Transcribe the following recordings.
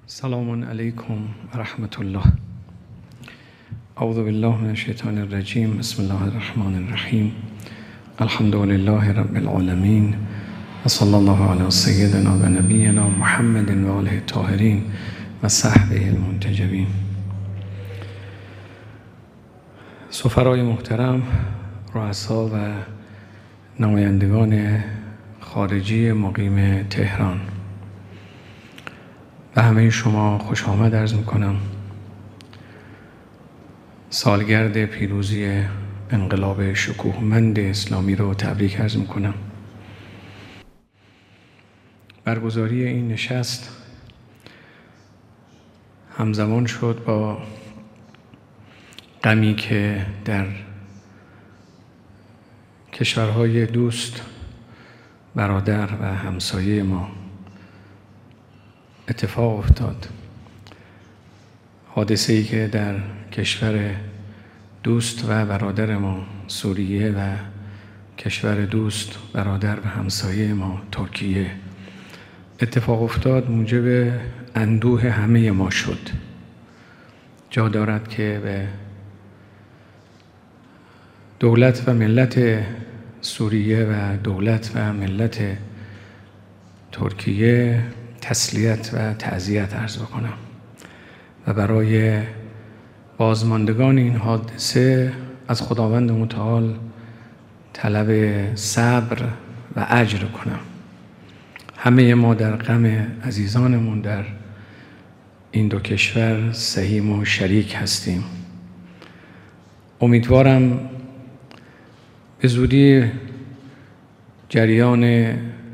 سلام علیکم و رحمت الله. اعوذ بالله من الشیطان الرجیم. بسم الله الرحمن الرحیم. الحمد لله رب العالمین و صلی الله علی سیدنا و نبینا محمد و آله الطاهرین و صحبه المنتجبین. سفرای محترم، رؤسا و نمایندگان خارجی مقیم تهران، و همه شما خوش آمد عرض میکنم. سالگرد پیروزی انقلاب شکوهمند اسلامی رو تبریک عرض میکنم. برگزاری این نشست همزمان شد با غمی که در کشورهای دوست، برادر و همسایه ما اتفاق افتاد. حادثه‌ای که در کشور دوست و برادر ما سوریه و کشور دوست، برادر و همسایه ما ترکیه اتفاق افتاد، موجب اندوه همه ما شد. جا دارد که به دولت و ملت سوریه و دولت و ملت ترکیه تسلیت و تعزیت عرض بکنم و برای بازماندگان این حادثه از خداوند متعال طلب صبر و اجر کنم. همه ما در غم عزیزانمون در این دو کشور سهیم و شریک هستیم. امیدوارم به زودی جریان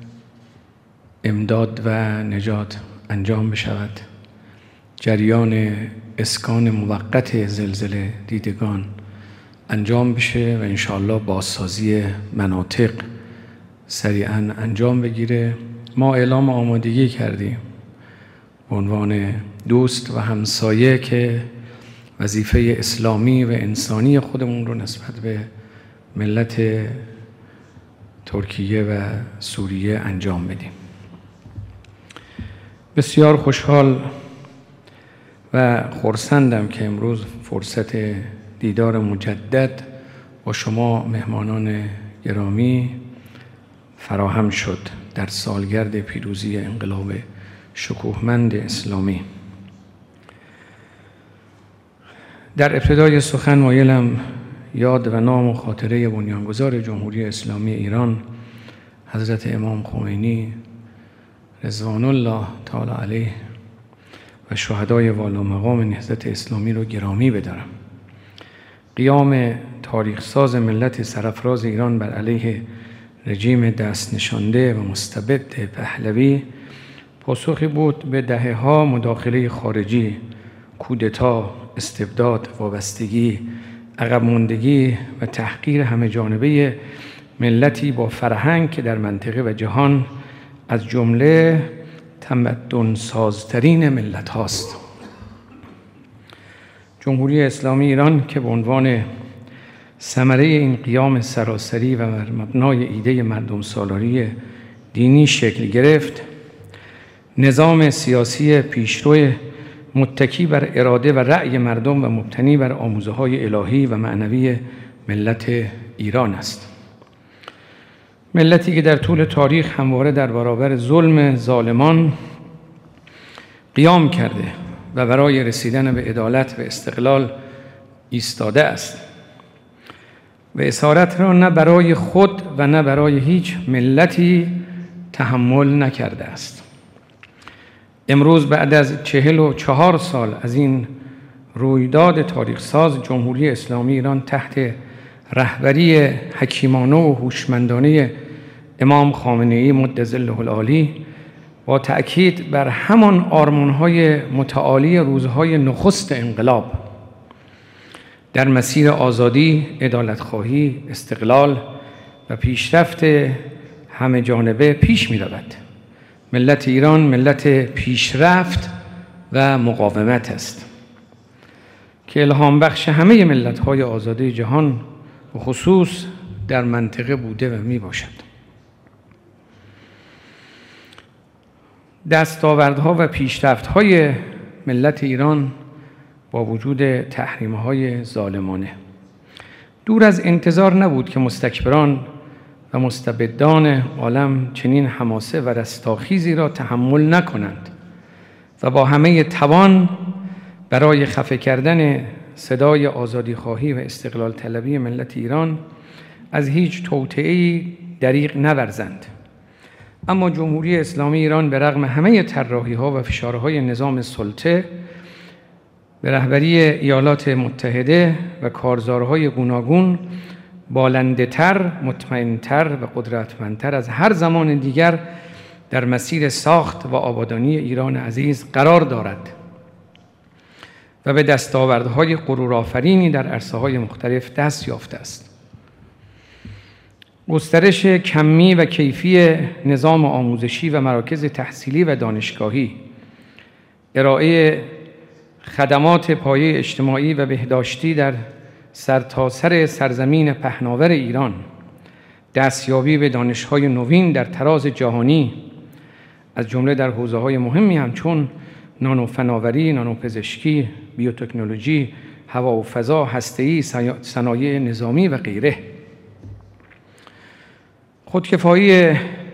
امداد و نجات انجام بشود، جریان اسکان موقت زلزله دیدگان انجام بشه و انشاءالله بازسازی مناطق سریعا انجام بگیره. ما اعلام آمادگی کردیم به عنوان دوست و همسایه که وظیفه اسلامی و انسانی خودمون رو نسبت به ملت ترکیه و سوریه انجام بدیم. بسیار خوشحال و خرسندم که امروز فرصت دیدار مجدد با شما مهمانان گرامی فراهم شد در سالگرد پیروزی انقلاب شکوهمند اسلامی. در ابتدای سخن مایلم یاد و نام و خاطره بنیانگذار جمهوری اسلامی ایران حضرت امام خمینی رضوان الله تعالی علیه و شهدای والا مقام نهضت اسلامی رو گرامی بدارم. قیام تاریخ ساز ملت سرفراز ایران بر علیه رژیم دست نشانده و مستبد پهلوی پاسخی بود به دهه‌ها مداخله خارجی، کودتا، استبداد، وابستگی، عقب ماندگی و تحقیر همه جانبه ملتی با فرهنگ که در منطقه و جهان از جمله تمدن سازترین ملت هاست. جمهوری اسلامی ایران که به عنوان ثمره این قیام سراسری و مبنای ایده مردم سالاری دینی شکل گرفت، نظام سیاسی پیشرو متکی بر اراده و رأی مردم و مبتنی بر آموزه‌های الهی و معنوی ملت ایران است. ملتی که در طول تاریخ همواره در برابر ظلم ظالمان قیام کرده و برای رسیدن به عدالت و استقلال ایستاده است و اسارت را نه برای خود و نه برای هیچ ملتی تحمل نکرده است. امروز بعد از 44 سال از این رویداد تاریخ ساز، جمهوری اسلامی ایران تحت رهبری حکیمانه و هوشمندانه امام خامنه‌ای مد ظله العالی با تأکید بر همان آرمان‌های متعالی روزهای نخست انقلاب در مسیر آزادی، عدالت‌خواهی، استقلال و پیشرفت همه جانبه پیش می‌رود. ملت ایران ملت پیشرفت و مقاومت است که الهام بخش همه ملت‌های آزاده جهان و خصوص در منطقه بوده و می باشد. دستاوردها و پیشرفت‌های ملت ایران با وجود تحریم‌های ظالمانه دور از انتظار نبود که مستکبران و مستبدان عالم چنین حماسه و رستاخیزی را تحمل نکنند و با همه توان برای خفه کردن صدای آزادیخواهی و استقلال طلبی ملت ایران از هیچ توطئه‌ای دریغ نورزند. اما جمهوری اسلامی ایران به رغم همه طراحی‌ها و فشارهای نظام سلطه به رهبری ایالات متحده و کارزارهای گوناگون بالنده‌تر، مطمئن‌تر و قدرتمندتر از هر زمان دیگر در مسیر ساخت و آبادانی ایران عزیز قرار دارد و به دستاوردهای غرورآفرینی در عرصه‌های مختلف دست یافته است. گسترش کمی و کیفی نظام آموزشی و مراکز تحصیلی و دانشگاهی، ارائه خدمات پایه اجتماعی و بهداشتی در سرتاسر سرزمین پهناور ایران، دستیابی به دانش‌های نوین در تراز جهانی از جمله در حوزه‌های مهمی همچون نانوفناوری، نانوپزشکی، بیوتکنولوژی، هوا و فضا، هسته‌ای، صنایع نظامی و غیره. خودکفایی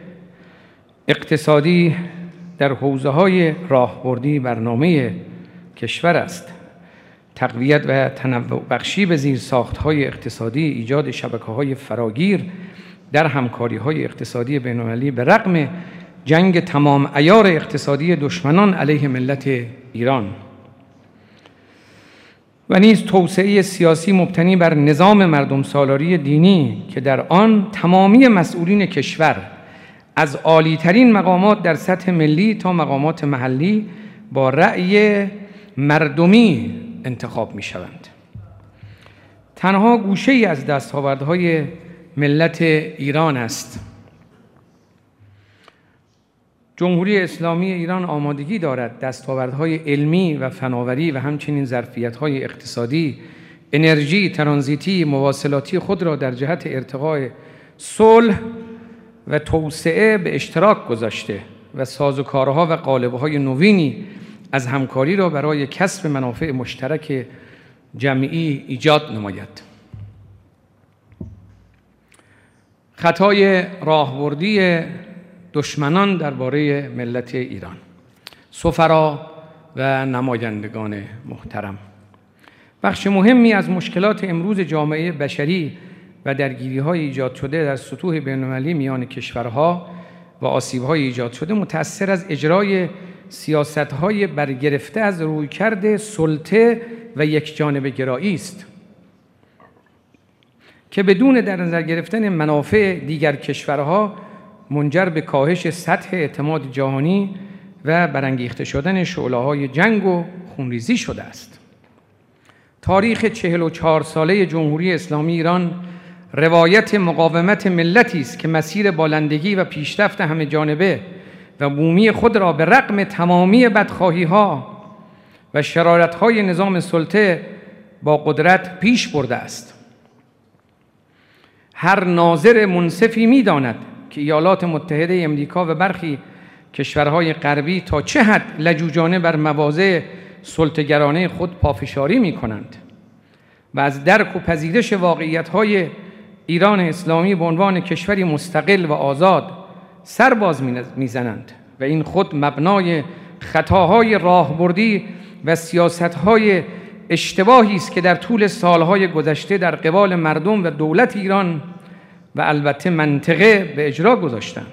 اقتصادی در حوزه‌های راهبردی برنامه کشور است. تقویت و تنوع بخشی به زیرساخت‌های اقتصادی، ایجاد شبکه‌های فراگیر در همکاری‌های اقتصادی بین‌المللی به رغم جنگ تمام عیار اقتصادی دشمنان علیه ملت ایران و نیز توسعه سیاسی مبتنی بر نظام مردم سالاری دینی که در آن تمامی مسئولین کشور از عالی‌ترین مقامات در سطح ملی تا مقامات محلی با رأی مردمی انتخاب می‌شوند. تنها گوشه‌ای از دستاوردهای ملت ایران است. جمهوری اسلامی ایران آمادگی دارد دستاوردهای علمی و فناوری و همچنین ظرفیت‌های اقتصادی، انرژی، ترانزیتی، مواصلاتی خود را در جهت ارتقاء صلح و توسعه به اشتراک گذاشته و سازوکارها و قالب‌های نوینی از همکاری را برای کسب منافع مشترک جمعی ایجاد نماید. خطای راهبردی دشمنان درباره ملت ایران. سفرا و نمایندگان محترم، بخش مهمی از مشکلات امروز جامعه بشری و درگیری‌های ایجاد شده در سطوح بین‌المللی میان کشورها و آسیب‌های ایجاد شده متأثر از اجرای سیاست‌های برگرفته از رویکرد سلطه و یکجانبه گرایی است که بدون در نظر گرفتن منافع دیگر کشورها منجر به کاهش سطح اعتماد جهانی و برانگیخته شدن شعله‌های جنگ و خونریزی شده است. تاریخ 44 ساله جمهوری اسلامی ایران روایت مقاومت ملتی است که مسیر بالندگی و پیشرفت همه جانبه و بومی خود را به رغم تمامی بدخواهی‌ها و شرارت‌های نظام سلطه با قدرت پیش برده است. هر ناظر منصفی می‌داند که ایالات متحده امریکا و برخی کشورهای غربی تا چه حد لجوجانه بر مواضع سلطه‌گرانه خود پافشاری می‌کنند و از درک و پذیرش واقعیت‌های ایران اسلامی به عنوان کشوری مستقل و آزاد سرباز می‌زنند و این خود مبنای خطاهای راهبردی و سیاست‌های اشتباهی است که در طول سالهای گذشته در قبال مردم و دولت ایران و البته منطقه به اجرا گذاشتند.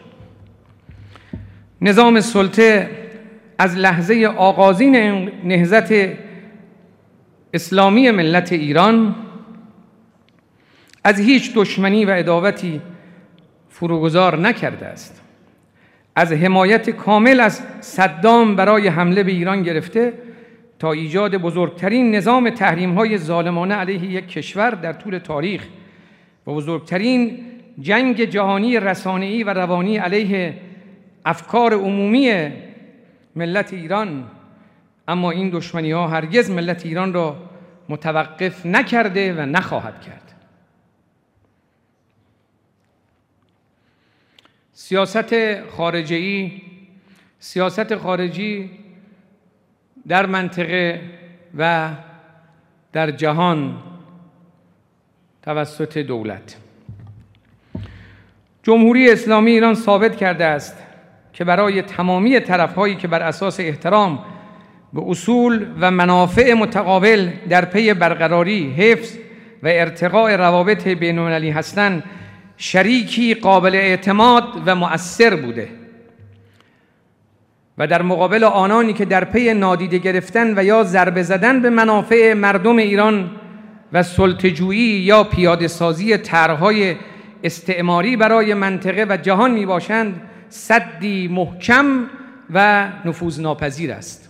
نظام سلطه از لحظه آغازین نهضت اسلامی ملت ایران از هیچ دشمنی و عداوتی فروگذار نکرده است. از حمایت کامل از صدام برای حمله به ایران گرفته تا ایجاد بزرگترین نظام تحریم‌های ظالمانه علیه یک کشور در طول تاریخ و بزرگترین جنگ جهانی رسانه‌ای و روانی علیه افکار عمومی ملت ایران، اما این دشمنی‌ها هرگز ملت ایران را متوقف نکرده و نخواهد کرد. سیاست خارجه‌ای سیاست خارجی در منطقه و در جهان توسط دولت. جمهوری اسلامی ایران ثابت کرده است که برای تمامی طرف‌هایی که بر اساس احترام به اصول و منافع متقابل در پی برقراری، حفظ و ارتقاء روابط بین‌المللی هستند، شریکی قابل اعتماد و مؤثر بوده و در مقابل آنانی که در پی نادیده گرفتن و یا ضربه زدن به منافع مردم ایران و سلطه‌جویی یا پیاده‌سازی طرح‌های استعماری برای منطقه و جهان میباشند، سدی محکم و نفوذناپذیر است.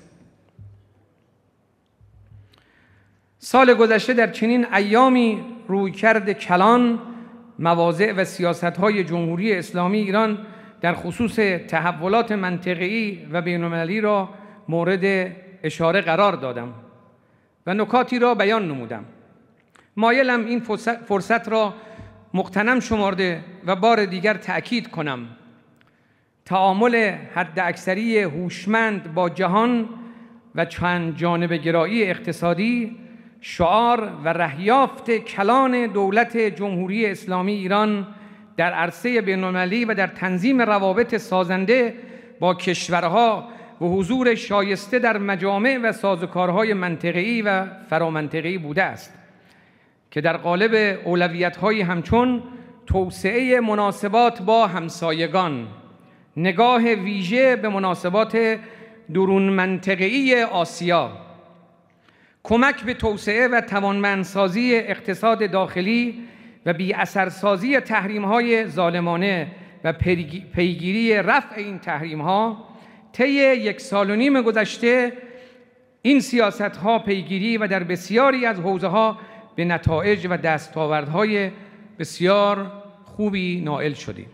سال گذشته در چنین ایامی رویکرد کلان، مواضع و سیاست‌های جمهوری اسلامی ایران در خصوص تحولات منطقه‌ای و بین‌المللی را مورد اشاره قرار دادم و نکاتی را بیان نمودم. مایلم این فرصت را مغتنم شمرده و بار دیگر تأکید کنم: تعامل حداکثری هوشمند با جهان و چند جانبه گرایی اقتصادی شعار و رهیافت کلان دولت جمهوری اسلامی ایران در عرصه بین‌المللی و در تنظیم روابط سازنده با کشورها و حضور شایسته در مجامع و سازوکارهای منطقه‌ای و فرامنطقه‌ای بوده است که در قالب اولویت‌هایی همچون توسعه مناسبات با همسایگان، نگاه ویژه به مناسبات درون منطقه‌ای آسیا، کمک به توسعه و توانمندسازی اقتصاد داخلی و بی اثرسازی تحریم‌های ظالمانه و پیگیری رفع این تحریم‌ها، طی 1.5 سال گذشته این سیاست‌ها پیگیری و در بسیاری از حوزه‌ها به نتایج و دستاوردهای بسیار خوبی نائل شدیم.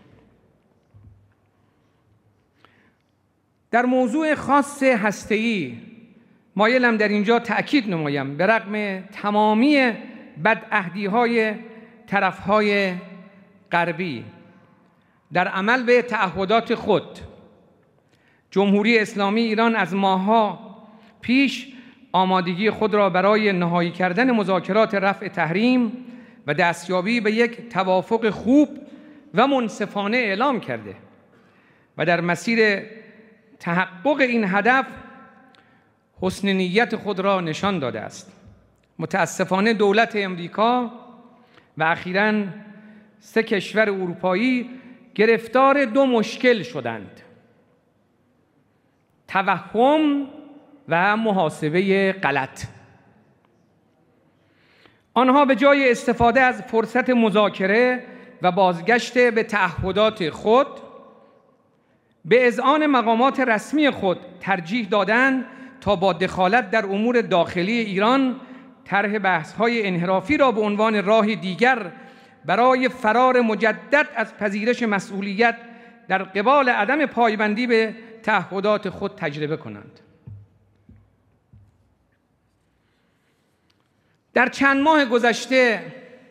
در موضوع خاص هسته‌ای مایلم در اینجا تأکید نمایم به رغم تمامی بدعهدی‌های طرف‌های غربی در عمل به تعهدات خود، جمهوری اسلامی ایران از ماه‌ها پیش آمادگی خود را برای نهایی کردن مذاکرات رفع تحریم و دستیابی به یک توافق خوب و منصفانه اعلام کرده و در مسیر تحقق این هدف حسن نیت خود را نشان داده است. متاسفانه دولت امریکا و اخیراً 3 کشور اروپایی گرفتار 2 مشکل شدند: توهم و محاسبه غلط. آنها به جای استفاده از فرصت مذاکره و بازگشت به تعهدات خود به اذعان مقامات رسمی خود ترجیح دادند تا با دخالت در امور داخلی ایران طرح بحث‌های انحرافی را به عنوان راه دیگر برای فرار مجدد از پذیرش مسئولیت در قبال عدم پایبندی به تعهدات خود تجربه کنند. در چند ماه گذشته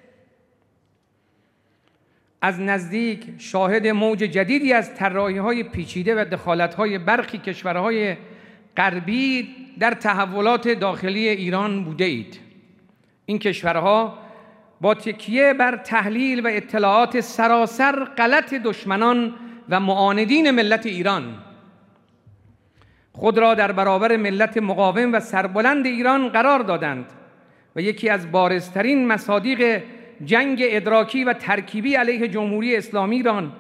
از نزدیک شاهد موج جدیدی از طراحی‌های پیچیده و دخالت‌های برخی کشورهای غربی در تحولات داخلی ایران بوده اید. این کشورها با تکیه بر تحلیل و اطلاعات سراسر غلط دشمنان و معاندین ملت ایران خود را در برابر ملت مقاوم و سربلند ایران قرار دادند و یکی از بارزترین مصادیق جنگ ادراکی و ترکیبی علیه جمهوری اسلامی ایران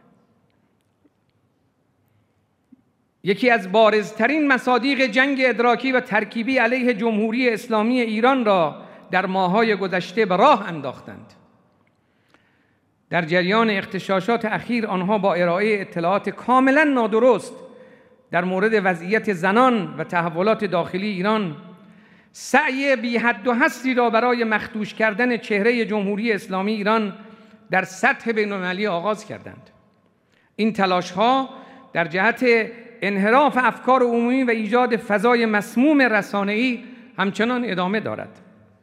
را در ماه‌های گذشته به راه انداختند. در جریان اغتشاشات اخیر آنها با ارائه اطلاعات کاملا نادرست در مورد وضعیت زنان و تحولات داخلی ایران سعی بی حد و حصری را برای مخدوش کردن چهره جمهوری اسلامی ایران در سطح بین‌المللی آغاز کردند. این تلاش‌ها در جهت انحراف افکار عمومی و ایجاد فضای مسموم رسانه‌ای همچنان ادامه دارد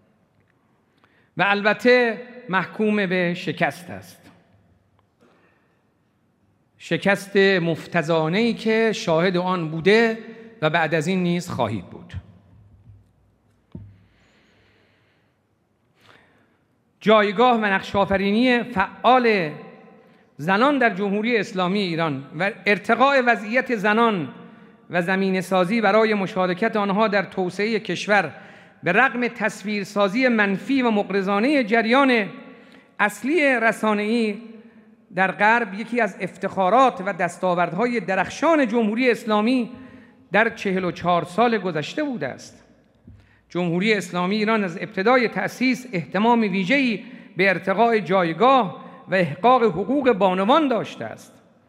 و البته محکوم به شکست است. شکست مفتضانه‌ای که شاهد آن بوده و بعد از این نیز خواهید بود. جایگاه و نقش‌آفرینی فعال زنان در جمهوری اسلامی ایران و ارتقاء وضعیت زنان و زمینه‌سازی برای مشارکت آنها در توسعه کشور به رغم تصویرسازی منفی و مغرضانه جریان اصلی رسانه‌ای در غرب یکی از افتخارات و دستاوردهای درخشان جمهوری اسلامی در 44 سال گذشته بوده است. جمهوری اسلامی ایران از ابتدای تأسیس اهتمام ویژه‌ای به ارتقاء جایگاه و احقاق حقوق بانوان داشته است.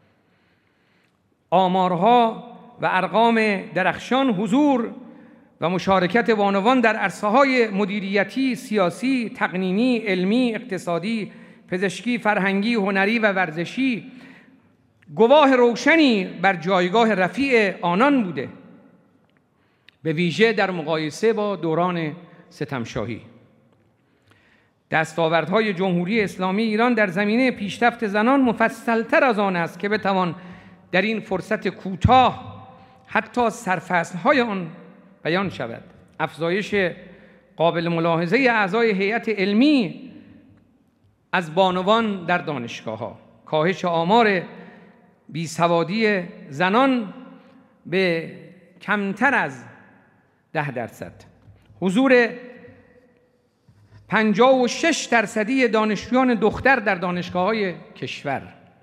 آمارها و ارقام درخشان حضور و مشارکت بانوان در عرصه‌های مدیریتی، سیاسی، تقنینی، علمی، اقتصادی، پزشکی، فرهنگی، هنری و ورزشی گواه روشنی بر جایگاه رفیع آنان بوده، به ویژه در مقایسه با دوران ستمشاهی. دستاوردهای جمهوری اسلامی ایران در زمینه پیشرفت زنان مفصل‌تر از آن است که بتوان در این فرصت کوتاه حتی سرفصل‌های آن بیان شود. افزایش قابل ملاحظه اعضای هیئت علمی از بانوان در دانشگاه‌ها، کاهش آمار بیسوادی زنان به کمتر از 10%، حضور 56% دانشجویان دختر در دانشگاه‌های کشور،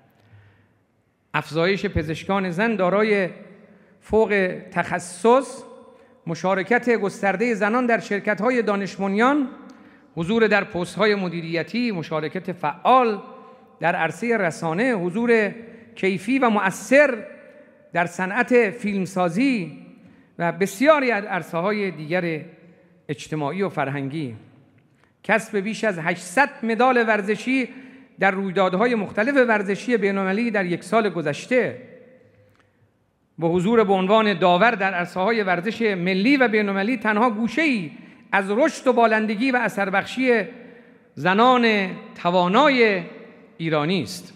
افزایش پزشکان زن دارای فوق تخصص، مشارکت گسترده زنان در شرکت‌های دانش بنیان، حضور در پست‌های مدیریتی، مشارکت فعال در عرصه رسانه، حضور کیفی و مؤثر در صنعت فیلمسازی و بسیاری از عرصه‌های دیگر اجتماعی و فرهنگی، کسب بیش از 800 مدال ورزشی در رویدادهای مختلف ورزشی بین‌المللی در یک سال گذشته و حضور به عنوان داور در عرصه‌های ورزش ملی و بین‌المللی تنها گوشه‌ای از رشد و بالندگی و اثربخشی زنان توانای ایرانی است.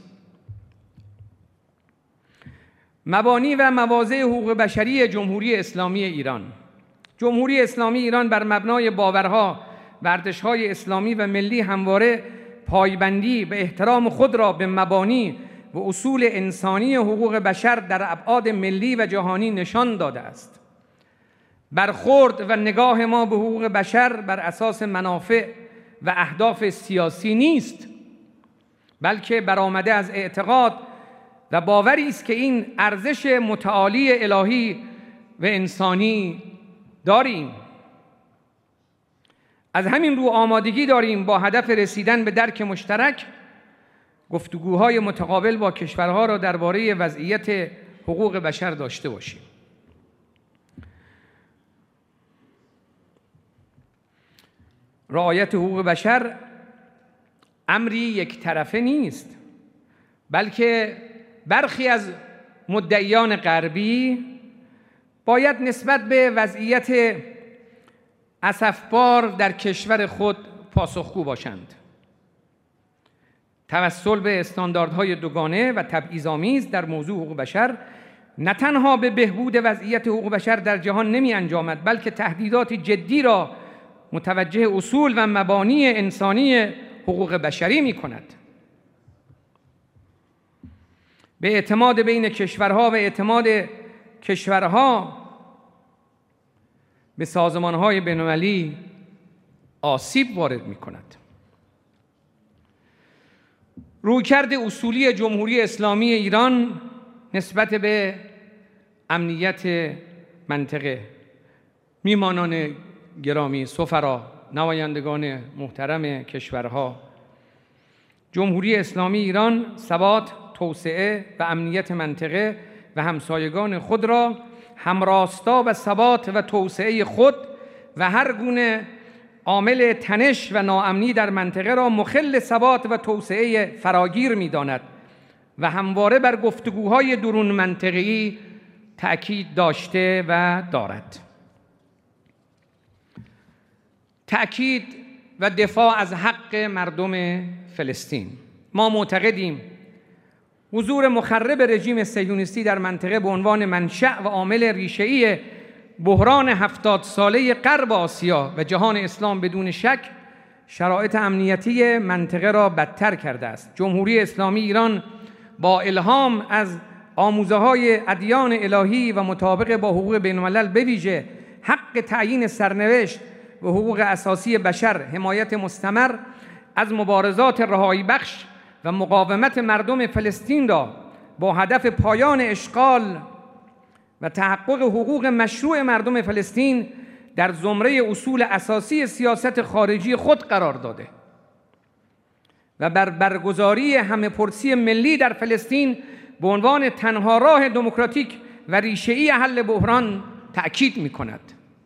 مبانی و مواضع حقوق بشری جمهوری اسلامی ایران. جمهوری اسلامی ایران بر مبنای باورها و ارزش‌های اسلامی و ملی همواره پایبندی به احترام خود را به مبانی و اصول انسانی حقوق بشر در ابعاد ملی و جهانی نشان داده است. برخورد و نگاه ما به حقوق بشر بر اساس منافع و اهداف سیاسی نیست، بلکه برآمده از اعتقاد و باوری است که این ارزش متعالی الهی و انسانی داریم. از همین رو آمادگی داریم با هدف رسیدن به درک مشترک گفتگوهای متقابل با کشورها را درباره وضعیت حقوق بشر داشته باشیم. رعایت حقوق بشر امری یک طرفه نیست، بلکه برخی از مدعیان غربی باید نسبت به وضعیت اسفبار در کشور خود پاسخگو باشند. توسل به استانداردهای دوگانه و تبعیض‌آمیز در موضوع حقوق بشر نه تنها به بهبود وضعیت حقوق بشر در جهان نمی انجامد، بلکه تهدیدات جدی را متوجه اصول و مبانی انسانی حقوق بشری می کند. به اعتماد بین کشورها و اعتماد کشورها به سازمان‌های بین‌المللی آسیب وارد می کند. رویکرد اصولی جمهوری اسلامی ایران نسبت به امنیت منطقه. میهمانان گرامی، سفرا، نمایندگان محترم کشورها، جمهوری اسلامی ایران ثبات، توسعه و امنیت منطقه و همسایگان خود را همراستا و ثبات و توسعه خود و هر گونه عامل تنش و ناامنی در منطقه را مخل ثبات و توسعه فراگیر می‌داند و همواره بر گفتگوهای درون منطقه‌ای تأکید داشته و دارد. تأکید و دفاع از حق مردم فلسطین. ما معتقدیم حضور مخرب رژیم صهیونیستی در منطقه به عنوان منشأ و عامل ریشه‌ای بحران 70 ساله غرب آسیا و جهان اسلام بدون شک شرایط امنیتی منطقه را بدتر کرده است. جمهوری اسلامی ایران با الهام از آموزه‌های ادیان الهی و مطابق با حقوق بین‌الملل به ویژه حق تعیین سرنوشت و حقوق اساسی بشر، حمایت مستمر از مبارزات رهایی بخش و مقاومت مردم فلسطین را با هدف پایان اشغال و تحقق حقوق مشروع مردم فلسطین در زمره اصول اساسی سیاست خارجی خود قرار داده و بر برگزاری همه‌پرسی ملی در فلسطین به عنوان تنها راه دموکراتیک و ریشه‌ای حل بحران تأکید می‌کند.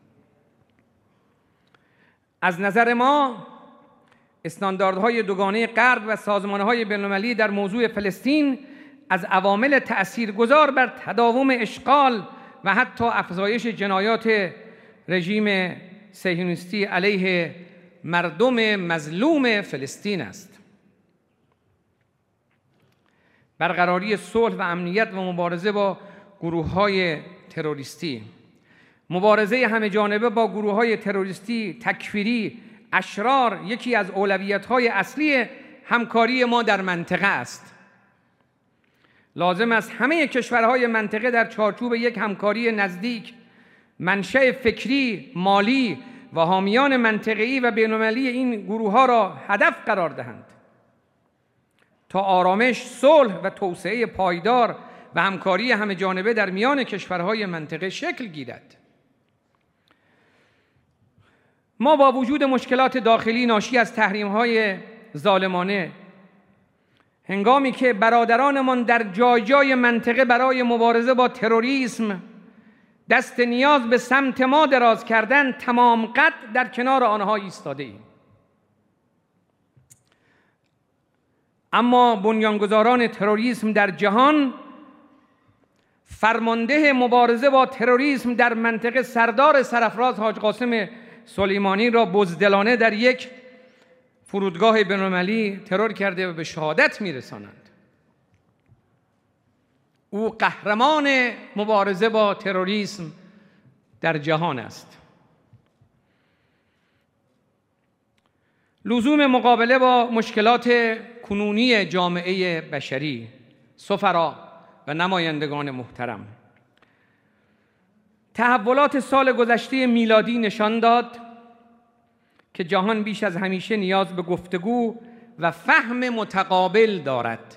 از نظر ما استانداردهای دوگانه غرب و سازمان‌های بین‌المللی در موضوع فلسطین از عوامل تأثیرگذار بر تداوم اشغال و حتی افزایش جنایات رژیم صهیونیستی علیه مردم مظلوم فلسطین است. برقراری صلح و امنیت و مبارزه با گروه‌های تروریستی. مبارزه همه‌جانبه با گروه‌های تروریستی، تکفیری، اشرار یکی از اولویت‌های اصلی همکاری ما در منطقه است. لازم است همه کشورهای منطقه در چارچوب یک همکاری نزدیک منشأ فکری، مالی و حامیان منطقه‌ای و بین‌المللی این گروه‌ها را هدف قرار دهند تا آرامش، صلح و توسعه پایدار و همکاری همه‌جانبه در میان کشورهای منطقه شکل گیرد. ما با وجود مشکلات داخلی ناشی از تحریم‌های ظالمانه، هنگامی که برادرانمان در جای جای منطقه برای مبارزه با تروریسم دست نیاز به سمت ما دراز کردند، تمام قد در کنار آنها ایستاده ایم. اما بنیانگذاران تروریسم در جهان، فرمانده مبارزه با تروریسم در منطقه سردار سرافراز حاج قاسم سلیمانی را بزدلانه در یک فرودگاه بین‌المللی ترور کرده و به شهادت می‌رسانند. او قهرمان مبارزه با تروریسم در جهان است. لزوم مقابله با مشکلات کنونی جامعه بشری. سفرا و نمایندگان محترم، تحولات سال گذشته میلادی نشان داد که جهان بیش از همیشه نیاز به گفتگو و فهم متقابل دارد.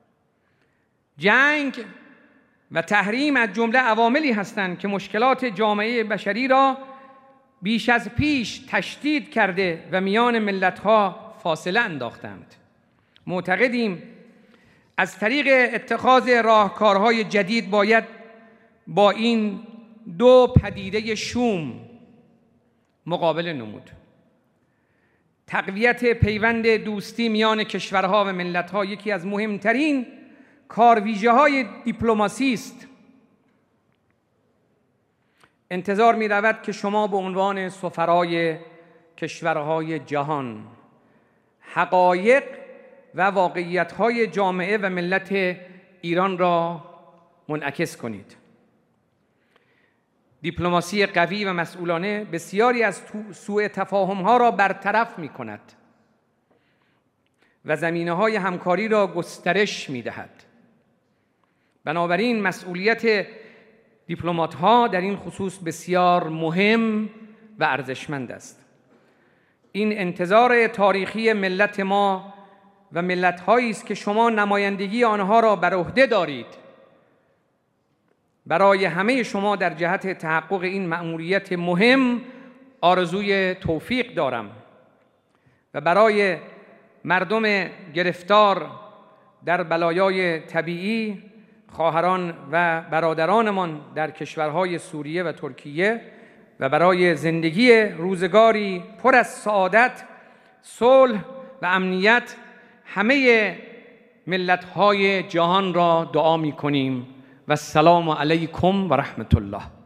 جنگ و تحریم از جمله عواملی هستند که مشکلات جامعه بشری را بیش از پیش تشدید کرده و میان ملت‌ها فاصله انداختند. معتقدیم از طریق اتخاذ راهکارهای جدید باید با این دو پدیده شوم مقابله نمود. تقویت پیوند دوستی میان کشورها و ملت‌ها یکی از مهمترین کارویژه‌های دیپلماسی است. انتظار می‌رود که شما به عنوان سفرای کشورهای جهان حقایق و واقعیت‌های جامعه و ملت ایران را منعکس کنید. دیپلماسی قوی و مسئولانه بسیاری از سوء تفاهم‌ها را برطرف می‌کند و زمینه‌های همکاری را گسترش می‌دهد. بنابراین مسئولیت دیپلمات‌ها در این خصوص بسیار مهم و ارزشمند است. این انتظار تاریخی ملت ما و ملت‌هایی است که شما نمایندگی آنها را بر عهده دارید. برای همه شما در جهت تحقق این مأموریت مهم آرزوی توفیق دارم و برای مردم گرفتار در بلایای طبیعی، خواهران و برادرانمان در کشورهای سوریه و ترکیه و برای زندگی روزگاری پر از سعادت، صلح و امنیت همه ملت‌های جهان را دعا می‌کنیم و السلام علیکم و رحمت الله.